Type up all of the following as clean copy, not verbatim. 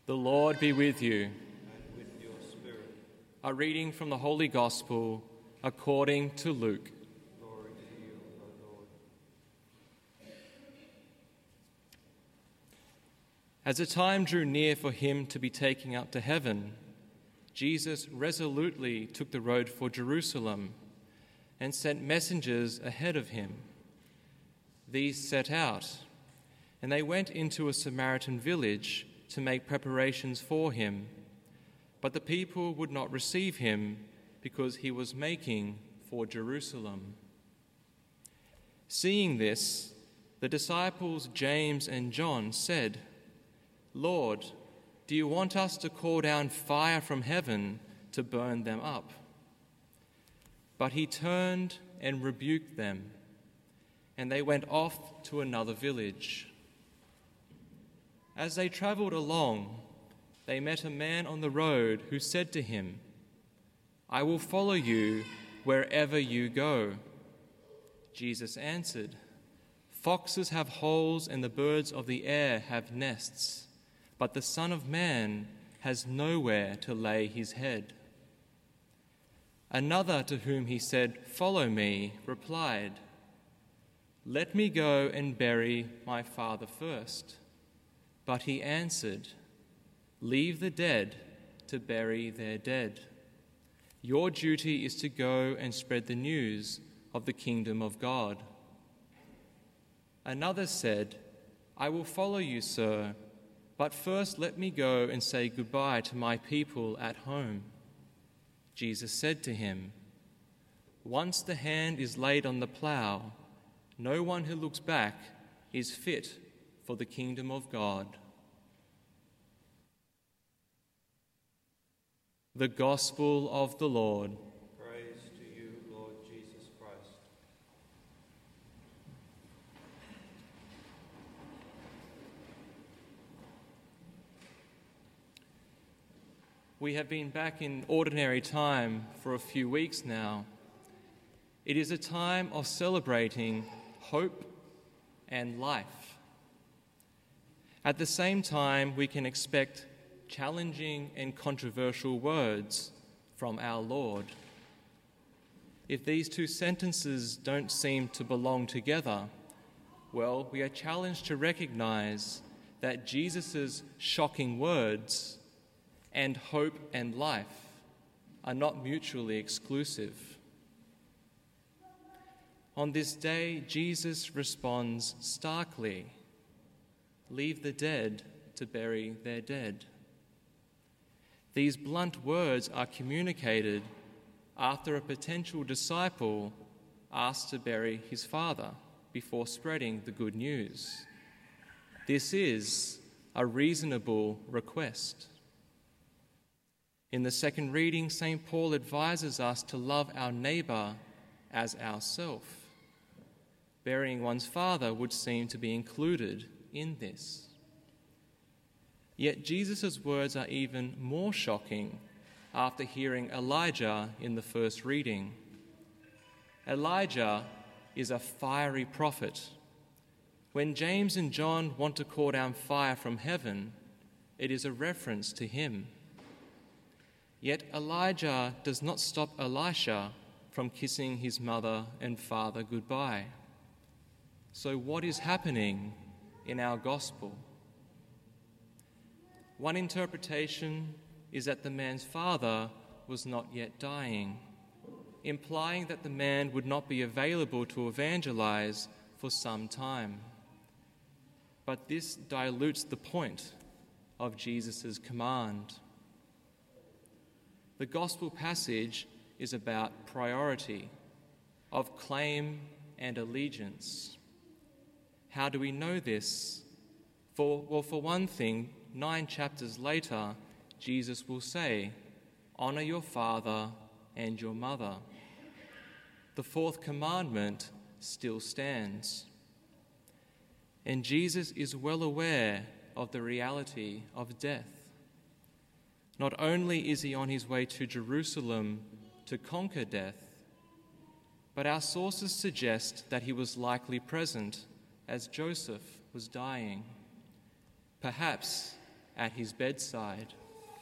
The Lord be with you. And with your spirit. A reading from the Holy Gospel according to Luke. Glory to you, O Lord. As the time drew near for him to be taken up to heaven, Jesus resolutely took the road for Jerusalem and sent messengers ahead of him. These set out, and they went into a Samaritan village to make preparations for him. But the people would not receive him because he was making for Jerusalem. Seeing this, the disciples James and John said, "Lord, do you want us to call down fire from heaven to burn them up?" But he turned and rebuked them, and they went off to another village. As they travelled along, they met a man on the road who said to him, "I will follow you wherever you go." Jesus answered, "Foxes have holes and the birds of the air have nests, but the Son of Man has nowhere to lay his head." Another to whom he said, "Follow me," replied, "Let me go and bury my father first." But he answered, "Leave the dead to bury their dead. Your duty is to go and spread the news of the kingdom of God." Another said, "I will follow you, sir, but first let me go and say goodbye to my people at home." Jesus said to him, "Once the hand is laid on the plough, no one who looks back is fit for the kingdom of God." The Gospel of the Lord. Praise to you, Lord Jesus Christ. We have been back in ordinary time for a few weeks now. It is a time of celebrating hope and life. At the same time, we can expect challenging and controversial words from our Lord. If these two sentences don't seem to belong together, well, we are challenged to recognize that Jesus' shocking words and hope and life are not mutually exclusive. On this day, Jesus responds starkly, "Leave the dead to bury their dead." These blunt words are communicated after a potential disciple asked to bury his father before spreading the good news. This is a reasonable request. In the second reading, St. Paul advises us to love our neighbour as ourselves. Burying one's father would seem to be included in this. Yet Jesus' words are even more shocking after hearing Elijah in the first reading. Elijah is a fiery prophet. When James and John want to call down fire from heaven, it is a reference to him. Yet Elijah does not stop Elisha from kissing his mother and father goodbye. So what is happening in our gospel? One interpretation is that the man's father was not yet dying, implying that the man would not be available to evangelize for some time. But this dilutes the point of Jesus' command. The gospel passage is about priority, of claim and allegiance. How do we know this? For one thing, 9 chapters later, Jesus will say, "Honor your father and your mother." The fourth commandment still stands. And Jesus is well aware of the reality of death. Not only is he on his way to Jerusalem to conquer death, but our sources suggest that he was likely present as Joseph was dying. Perhaps at his bedside.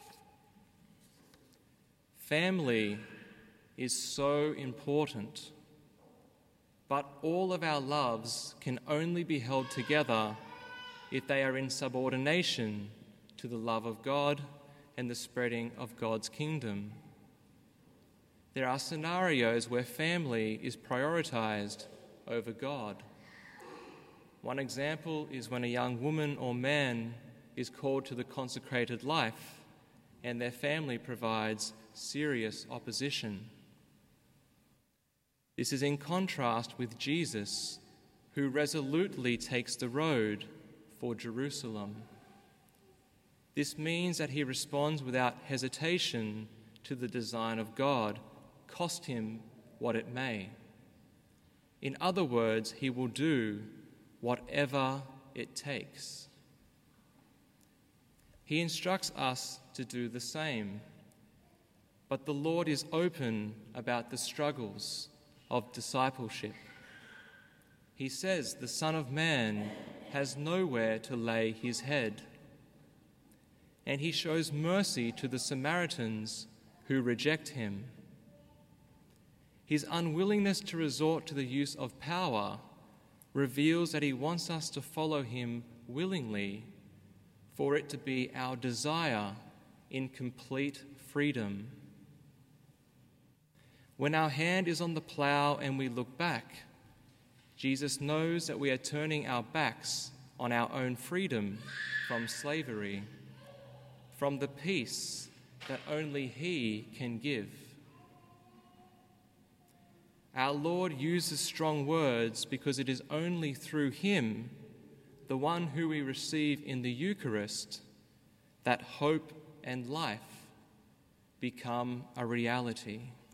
Family is so important, but all of our loves can only be held together if they are in subordination to the love of God and the spreading of God's kingdom. There are scenarios where family is prioritized over God. One example is when a young woman or man is called to the consecrated life and their family provides serious opposition. This is in contrast with Jesus, who resolutely takes the road for Jerusalem. This means that he responds without hesitation to the design of God, cost him what it may. In other words, he will do whatever it takes. He instructs us to do the same, but the Lord is open about the struggles of discipleship. He says the Son of Man has nowhere to lay his head, and he shows mercy to the Samaritans who reject him. His unwillingness to resort to the use of power reveals that he wants us to follow him willingly, for it to be our desire in complete freedom. When our hand is on the plough and we look back, Jesus knows that we are turning our backs on our own freedom from slavery, from the peace that only he can give. Our Lord uses strong words because it is only through him, the one who we receive in the Eucharist, that hope and life become a reality.